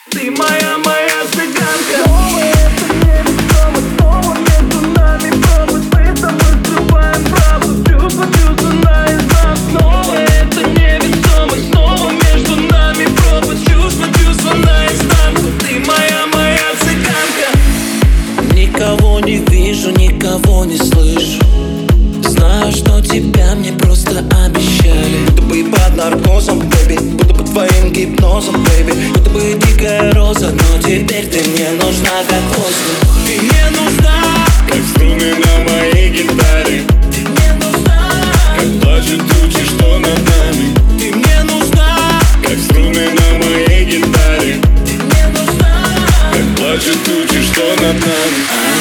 Ты моя цыганка. Снова это невесомо, снова между нами пропасть. Мы с тобой скрываем правду, чувства наизнанку. Снова это невесомо, снова между нами пропасть. Чувства наизнанку. Ты моя цыганка. Никого не вижу, никого не слышу. Знаю, что тебя мне просто обещали. Будто бы под наркозом, бэйби, будто под твоим гипнозом, бэйби. Будто бы дикая роза, но теперь ты мне нужна как воздух. Ты мне нужна, как струны на моей гитаре, ты мне нужна, как плачут тучи, что над нами. ты мне нужна, Как струны на моей гитаре, ты мне нужна. как плачут тучи, что над нами.